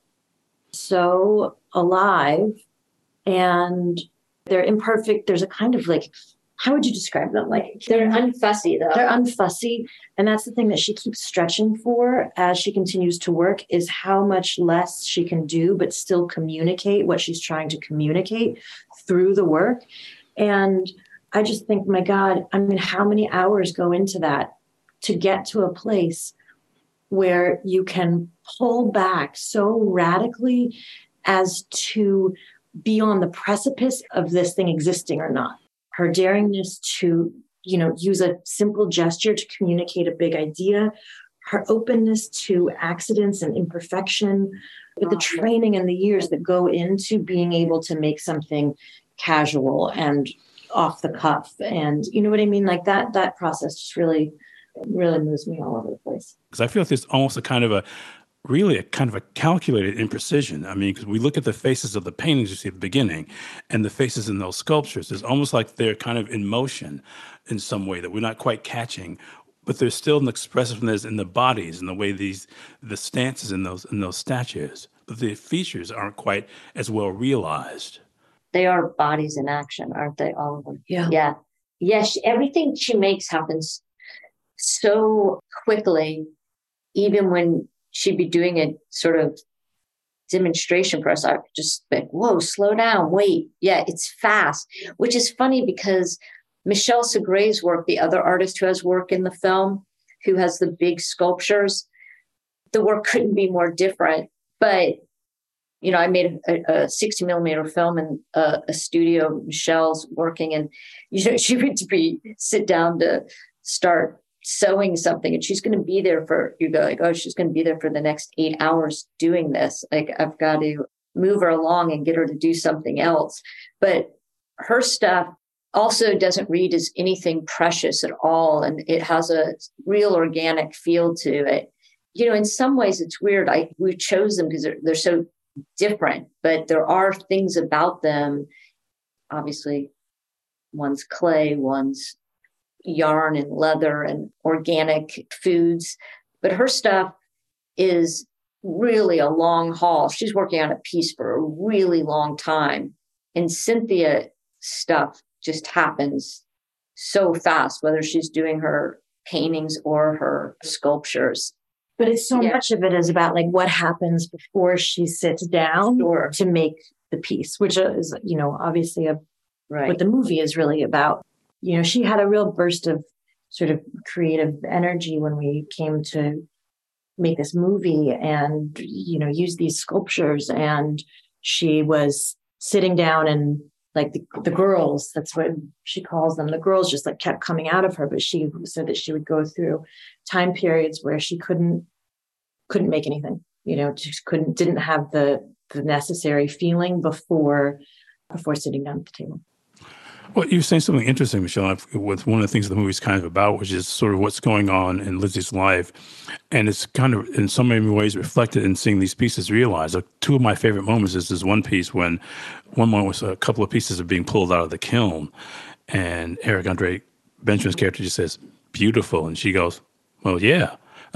so alive and they're imperfect. There's a kind of like, how would you describe them? Like, They're unfussy, though. they're unfussy. And that's the thing that she keeps stretching for as she continues to work, is how much less she can do, but still communicate what she's trying to communicate through the work. And I just think, my God, I mean, how many hours go into that to get to a place where you can pull back so radically as to be on the precipice of this thing existing or not. Her daringness to, you know, use a simple gesture to communicate a big idea, her openness to accidents and imperfection, with the training and the years that go into being able to make something casual and off the cuff. And you know what I mean? Like that, that process just really, really moves me all over the place. Because I feel like there's almost a kind of a, really a kind of a calculated imprecision. I mean, because we look at the faces of the paintings you see at the beginning and the faces in those sculptures, it's almost like they're kind of in motion in some way that we're not quite catching, but there's still an expressiveness in the bodies and the way these, the stances in those, in those statues, but the features aren't quite as well realized. They are bodies in action, aren't they? All of them. Yeah. Yeah. Yes. Yeah, everything she makes happens so quickly, even when she'd be doing a sort of demonstration for us. I just like, whoa, slow down, wait. Yeah, it's fast, which is funny because Michelle Segre's work, the other artist who has work in the film, who has the big sculptures, the work couldn't be more different. But, you know, I made a, a sixty millimeter film in a, a studio. Michelle's working, and, you know, she would be sit down to start sewing something, and she's going to be there for, you go like, oh, she's going to be there for the next eight hours doing this. Like, I've got to move her along and get her to do something else. But her stuff also doesn't read as anything precious at all. And it has a real organic feel to it. You know, in some ways it's weird. I, we chose them because they're, they're so different, but there are things about them. Obviously, one's clay, one's yarn and leather and organic foods. But her stuff is really a long haul. She's working on a piece for a really long time. And Cynthia stuff just happens so fast, whether she's doing her paintings or her sculptures. But it's so Yeah. much of it is about like what happens before she sits down Sure. to make the piece, which is, you know, obviously a, Right. what the movie is really about. You know, she had a real burst of sort of creative energy when we came to make this movie and, you know, use these sculptures. And she was sitting down and like the, the girls, that's what she calls them. The girls just like kept coming out of her, but she said that she would go through time periods where she couldn't, couldn't make anything, you know, just couldn't, didn't have the, the necessary feeling before, before sitting down at the table. Well, you're saying something interesting, Michelle, with one of the things the movie's kind of about, which is sort of what's going on in Lizzie's life. And it's kind of, in so many ways, reflected in seeing these pieces realized. Like, two of my favorite moments is this one piece when one moment was a couple of pieces are being pulled out of the kiln. And Eric Andre Benjamin's character just says, beautiful. And she goes, well, yeah.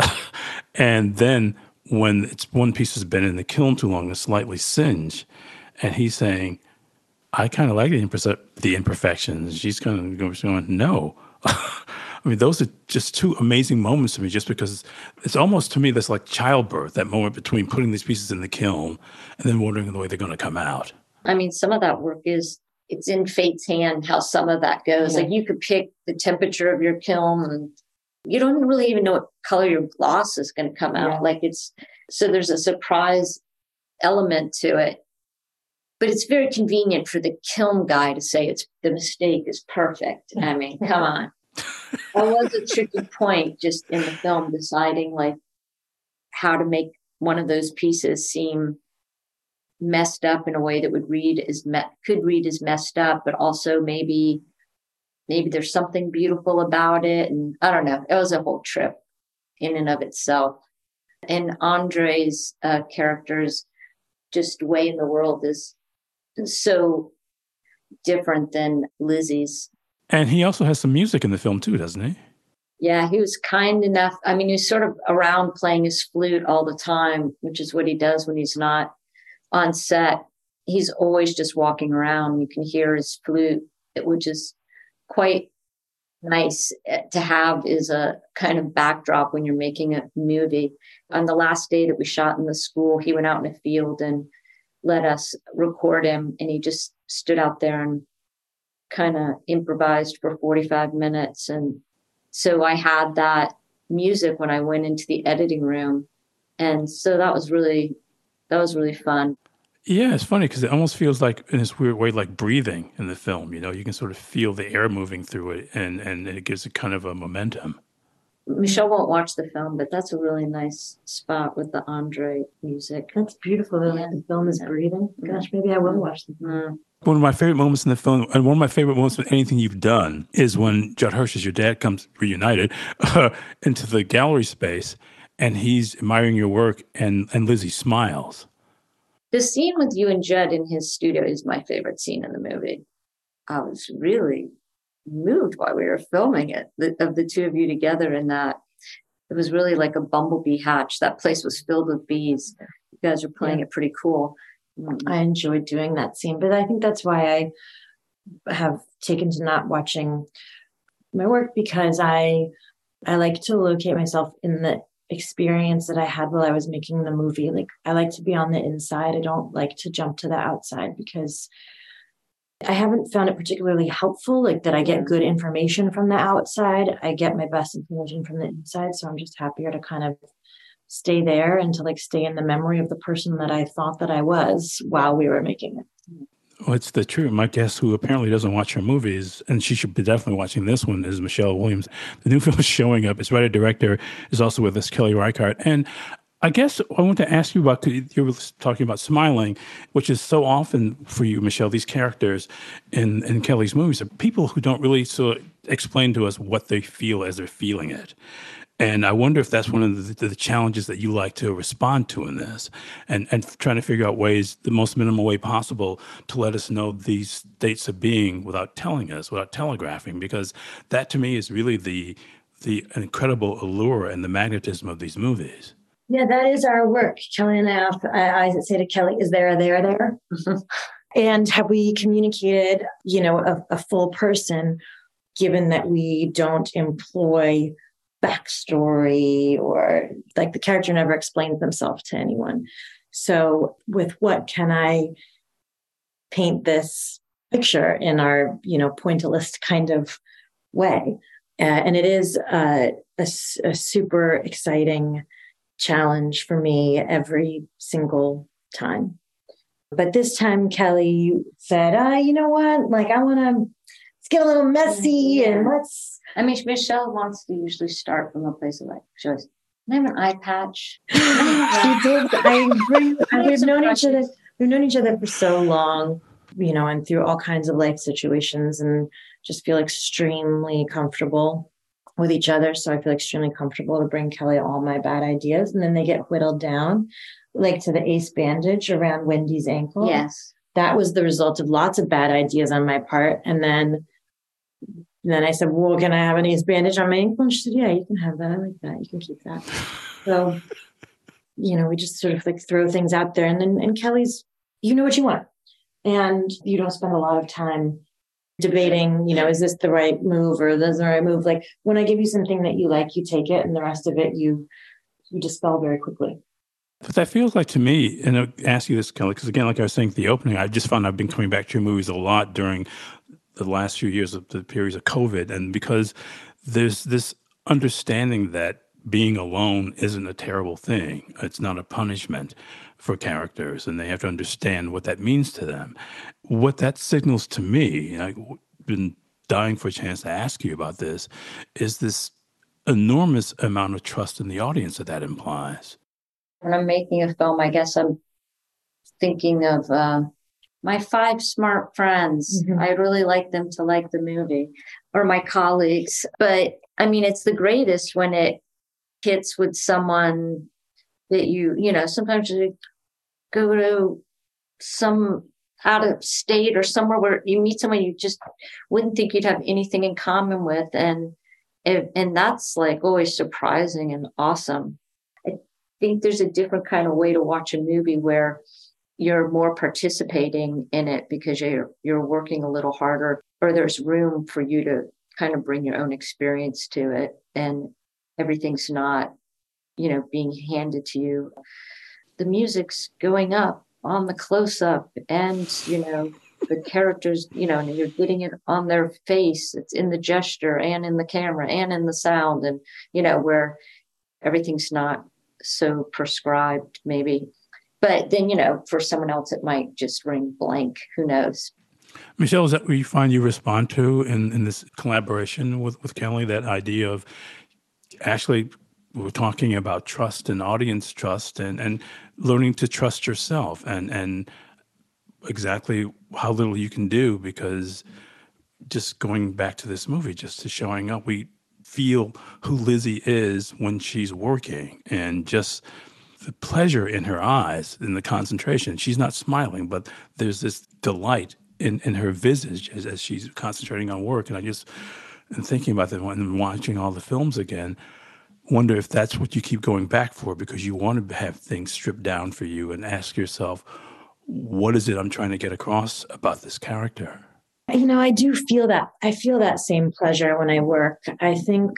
And then when it's one piece has been in the kiln too long, it's slightly singed. And he's saying, I kind of like the, imperce- the imperfections. She's kind of going, no. I mean, those are just two amazing moments to me, just because it's almost, to me, that's like childbirth, that moment between putting these pieces in the kiln and then wondering the way they're going to come out. I mean, some of that work is, it's in fate's hand how some of that goes. Yeah. Like you could pick the temperature of your kiln and you don't really even know what color your gloss is going to come out. Yeah. Like it's, so there's a surprise element to it. But it's very convenient for the kiln guy to say it's the mistake is perfect. I mean, come on. That was a tricky point just in the film, deciding like how to make one of those pieces seem messed up in a way that would read as me- could read as messed up, but also maybe maybe there's something beautiful about it. And I don't know. It was a whole trip in and of itself. And Andre's uh, character's just way in the world is so different than Lizzie's. And he also has some music in the film too, doesn't he? Yeah, he was kind enough. I mean, he's sort of around playing his flute all the time, which is what he does when he's not on set. He's always just walking around. You can hear his flute, which is quite nice to have as a kind of backdrop when you're making a movie. On the last day that we shot in the school, he went out in a field and let us record him, and he just stood out there and kind of improvised for forty-five minutes. And so I had that music when I went into the editing room. And so that was really, that was really fun. Yeah, it's funny because it almost feels like, in this weird way, like breathing in the film. You know, you can sort of feel the air moving through it, and, and it gives it kind of a momentum. Michelle won't watch the film, but that's a really nice spot with the Andre music. That's beautiful. The, yeah. the film is breathing. Gosh, maybe I will watch the film. One of my favorite moments in the film, and one of my favorite moments in anything you've done, is when Judd Hirsch, as your dad, comes reunited uh, into the gallery space, and he's admiring your work, and, and Lizzie smiles. The scene with you and Judd in his studio is my favorite scene in the movie. I was really moved while we were filming it, the, of the two of you together in that. It was really like a bumblebee hatch. That place was filled with bees. You guys were playing yeah. it pretty cool. I enjoyed doing that scene, but I think that's why I have taken to not watching my work, because I I like to locate myself in the experience that I had while I was making the movie. Like, I like to be on the inside. I don't like to jump to the outside, because I haven't found it particularly helpful, like that I get good information from the outside. I get my best information from the inside. So I'm just happier to kind of stay there and to like stay in the memory of the person that I thought that I was while we were making it. Well, it's the truth. My guest, who apparently doesn't watch her movies, and she should be definitely watching this one, is Michelle Williams. The new film is showing up. Its writer-director is also with us, Kelly Reichardt. And I guess I want to ask you about, you were talking about smiling, which is so often for you, Michelle, these characters in, in Kelly's movies are people who don't really sort of explain to us what they feel as they're feeling it. And I wonder if that's one of the, the challenges that you like to respond to in this, and, and trying to figure out ways, the most minimal way possible, to let us know these states of being without telling us, without telegraphing, because that to me is really the the incredible allure and the magnetism of these movies. Yeah, that is our work. Kelly and I, I, I say to Kelly, is there a there there? And have we communicated, you know, a, a full person, given that we don't employ backstory, or like the character never explains themselves to anyone. So with what can I paint this picture in our, you know, pointillist kind of way. Uh, and it is uh, a, a super exciting challenge for me every single time. But this time, Kelly said, uh, you know what? Like, I want to, let's get a little messy and let's. I mean, Michelle wants to usually start from a place of like, she goes, I have an eye patch. She did. I agree. We've known each other. We've known each other for so long, you know, and through all kinds of life situations, and just feel extremely comfortable with each other. So I feel extremely comfortable to bring Kelly all my bad ideas, and then they get whittled down, like to the ace bandage around Wendy's ankle. Yes, that was the result of lots of bad ideas on my part, and then. And then I said, well, can I have an ace bandage on my ankle? And she said, yeah, you can have that. I like that. You can keep that. So, you know, we just sort of like throw things out there. And then, and Kelly's, you know what you want. And you don't spend a lot of time debating, you know, is this the right move or this the right move? Like when I give you something that you like, you take it, and the rest of it, you, you dispel very quickly. But that feels like to me, and I'll ask you this, Kelly, because again, like I was saying at the opening, I just found I've been coming back to your movies a lot during the last few years of the periods of COVID. And because there's this understanding that being alone isn't a terrible thing. It's not a punishment for characters, and they have to understand what that means to them. What that signals to me, I've been dying for a chance to ask you about this, is this enormous amount of trust in the audience that that implies. When I'm making a film, I guess I'm thinking of uh, my five smart friends. Mm-hmm. I'd really like them to like the movie, or my colleagues. But I mean, it's the greatest when it hits with someone that you, you know, sometimes you go to some out of state or somewhere where you meet someone you just wouldn't think you'd have anything in common with. And, it, and that's like always surprising and awesome. I think there's a different kind of way to watch a movie where you're more participating in it because you're you're working a little harder, or there's room for you to kind of bring your own experience to it, and everything's not, you know, being handed to you. The music's going up on the close-up, and, you know, the characters, you know, and you're getting it on their face. It's in the gesture and in the camera and in the sound, and, you know, where everything's not so prescribed maybe. But then, you know, for someone else, it might just ring blank. Who knows? Michelle, is that what you find you respond to in, in this collaboration with, with Kelly, that idea of actually we're talking about trust and audience trust and, and learning to trust yourself and, and exactly how little you can do, because just going back to this movie, just to showing up, we feel who Lizzie is when she's working, and just the pleasure in her eyes and the concentration. She's not smiling, but there's this delight in, in her visage as, as she's concentrating on work. And I just, and thinking about that and watching all the films again, wonder if that's what you keep going back for, because you want to have things stripped down for you and ask yourself, what is it I'm trying to get across about this character? You know, I do feel that. I feel that same pleasure when I work. I think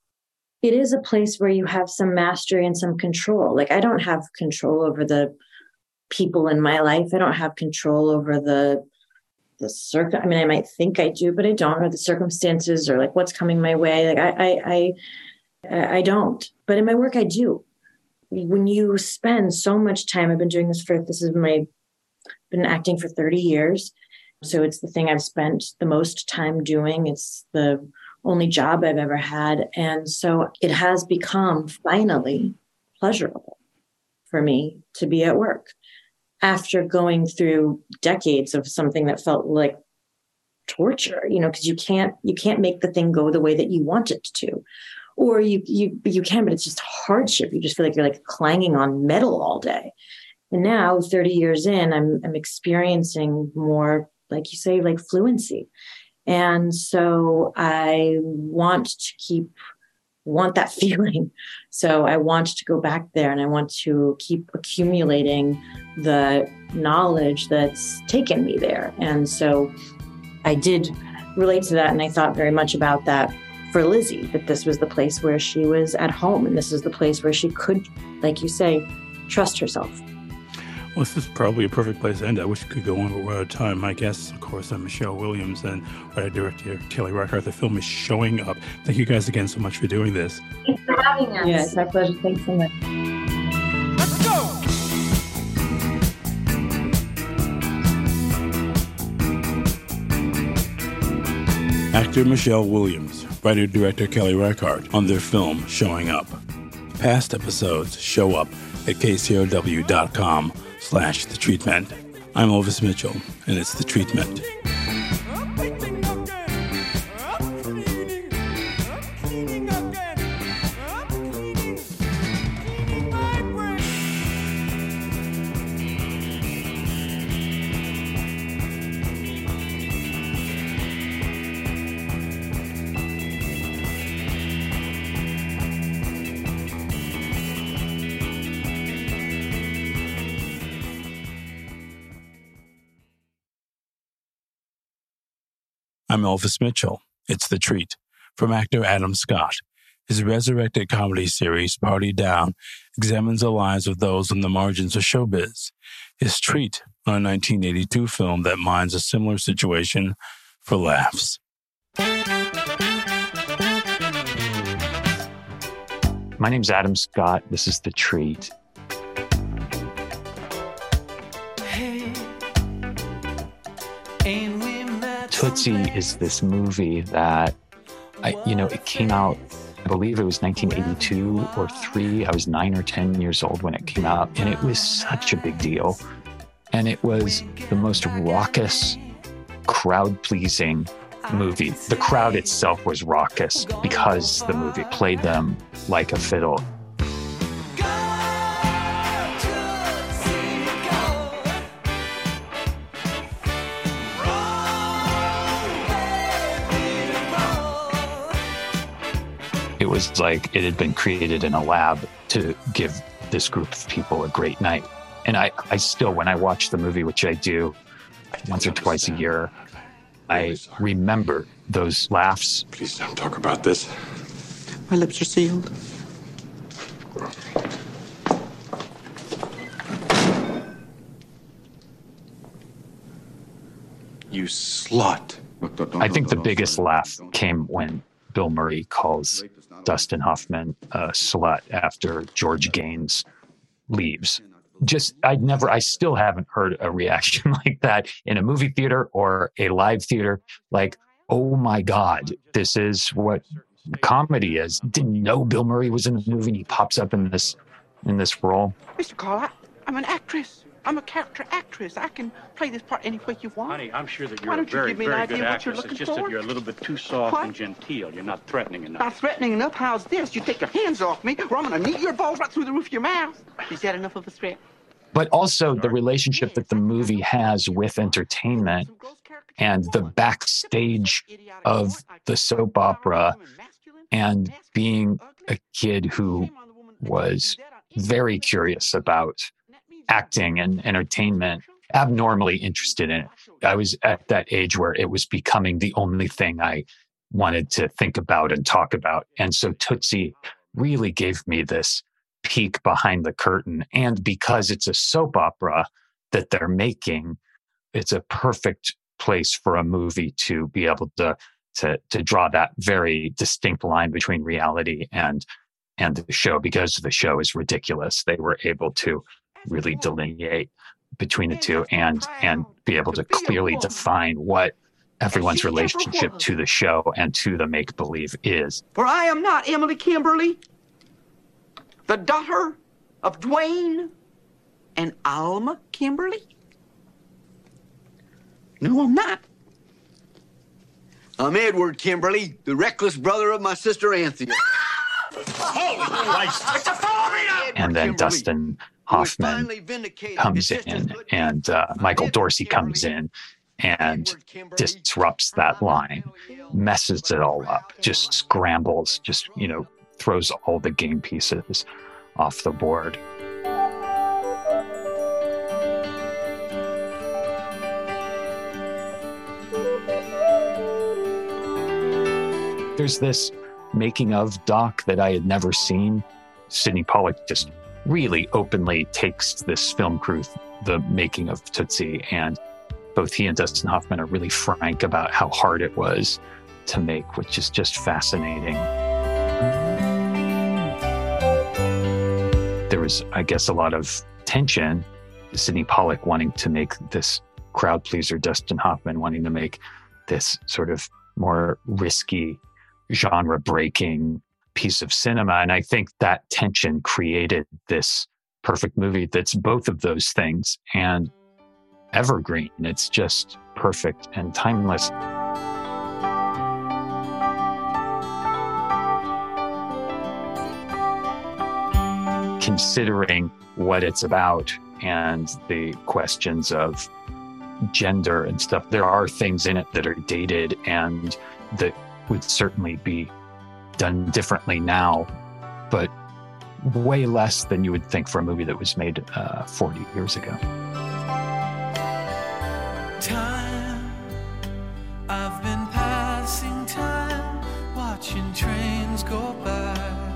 it is a place where you have some mastery and some control. Like, I don't have control over the people in my life. I don't have control over the the circ. I mean, I might think I do, but I don't. Or the circumstances, or like what's coming my way. Like I, I, I, I don't. But in my work, I do. When you spend so much time, I've been doing this for. This is my. Been acting for thirty years, so it's the thing I've spent the most time doing. It's the only job I've ever had. And so it has become finally pleasurable for me to be at work after going through decades of something that felt like torture, you know, because you can't, you can't make the thing go the way that you want it to, or you, you, you can, but it's just hardship. You just feel like you're like clanging on metal all day. And now thirty years in, I'm, I'm experiencing more, like you say, like fluency. And so I want to keep, want that feeling. So I want to go back there, and I want to keep accumulating the knowledge that's taken me there. And so I did relate to that. And I thought very much about that for Lizzie, that this was the place where she was at home. And this is the place where she could, like you say, trust herself. Well, this is probably a perfect place to end. I wish we could go on, but we're out of time. My guests, of course, are Michelle Williams and writer-director Kelly Reichardt. The film is Showing Up. Thank you guys again so much for doing this. Thanks for having us. Yeah, it's our pleasure. Thanks so much. Let's go! Actor Michelle Williams, writer-director Kelly Reichardt on their film Showing Up. Past episodes show up at kcow.com slash The Treatment. I'm Elvis Mitchell, and it's The Treatment. I'm Elvis Mitchell. It's The Treat, from actor Adam Scott. His resurrected comedy series, Party Down, examines the lives of those on the margins of showbiz. His treat on a nineteen eighty-two film that mines a similar situation for laughs. My name's Adam Scott. This is The Treat. Tootsie is this movie that, I, you know, it came out, I believe it was nineteen eighty-two or three. I was nine or ten years old when it came out, and it was such a big deal. And it was the most raucous, crowd-pleasing movie. The crowd itself was raucous because the movie played them like a fiddle. It was like it had been created in a lab to give this group of people a great night. And I, I still, when I watch the movie, which I do once or twice a year, I remember those laughs. Please don't talk about this. My lips are sealed. You slut. I think the biggest laugh came when Bill Murray calls Dustin Hoffman a slut after George Gaines leaves. Just, I'd never, I still haven't heard a reaction like that in a movie theater or a live theater. Like, oh my God, this is what comedy is. Didn't know Bill Murray was in the movie and he pops up in this, in this role. Mister Carl, I, I'm an actress. I'm a character actress. I can play this part any way you want. Honey, I'm sure that Why you're a don't you very, give me an very idea good what you're actress. looking It's just for? that you're a little bit too soft What? and genteel. You're not threatening enough. Not threatening enough. How's this? You take your hands off me, or I'm going to knee your balls right through the roof of your mouth. Is that enough of a threat? But also the relationship that the movie has with entertainment and the backstage of the soap opera, and being a kid who was very curious about acting and entertainment, abnormally interested in it. I was at that age where it was becoming the only thing I wanted to think about and talk about. And so Tootsie really gave me this peek behind the curtain. And because it's a soap opera that they're making, it's a perfect place for a movie to be able to to to draw that very distinct line between reality and and the show. Because the show is ridiculous, they were able to really delineate between the two and and be able to clearly define what everyone's relationship to the show and to the make-believe is. For I am not Emily Kimberly, the daughter of Dwayne and Alma Kimberly. No, I'm not. I'm Edward Kimberly, the reckless brother of my sister Anthea. Holy Christ! It's a phobia! And then Dustin Hoffman comes in, and uh, Michael Dorsey comes in and disrupts that line, messes it all up, just scrambles, just, you know, throws all the game pieces off the board. There's this making of doc that I had never seen. Sidney Pollack just really openly takes this film crew the making of Tootsie, and both he and Dustin Hoffman are really frank about how hard it was to make, which is just fascinating. There was, I guess, a lot of tension. Sidney Pollack wanting to make this crowd pleaser, Dustin Hoffman wanting to make this sort of more risky, genre-breaking piece of cinema. And I think that tension created this perfect movie that's both of those things and evergreen. It's just perfect and timeless. Considering what it's about and the questions of gender and stuff, there are things in it that are dated and that would certainly be done differently now, but way less than you would think for a movie that was made uh, forty years ago. Time, I've been passing time, watching trains go by.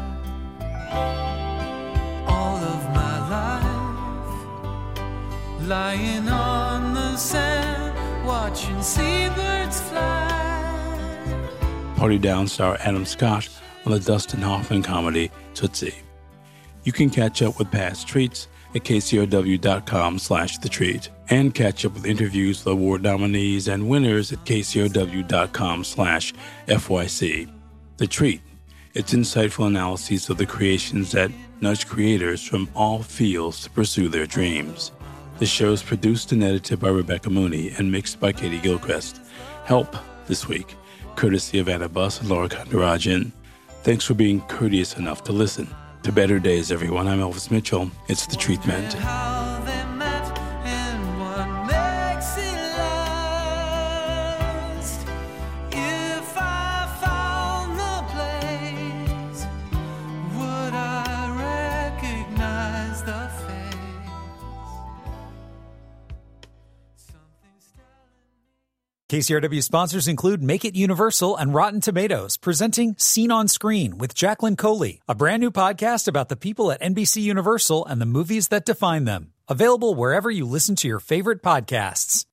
All of my life, lying on the sand, watching seabirds fly. Party Down star Adam Scott on the Dustin Hoffman comedy Tootsie. You can catch up with past treats at kcow.com slash the treat, and catch up with interviews with award nominees and winners at kcow.com slash FYC. The Treat. It's insightful analyses of the creations that nudge creators from all fields to pursue their dreams. The show is produced and edited by Rebecca Mooney and mixed by Katie Gilchrist. Help this week, courtesy of Anna Buss and Laura Kandarajan. Thanks for being courteous enough to listen. To better days, everyone. I'm Elvis Mitchell. It's The Treatment. K C R W sponsors include Make It Universal and Rotten Tomatoes, presenting Scene on Screen with Jacqueline Coley, a brand new podcast about the people at N B C Universal and the movies that define them. Available wherever you listen to your favorite podcasts.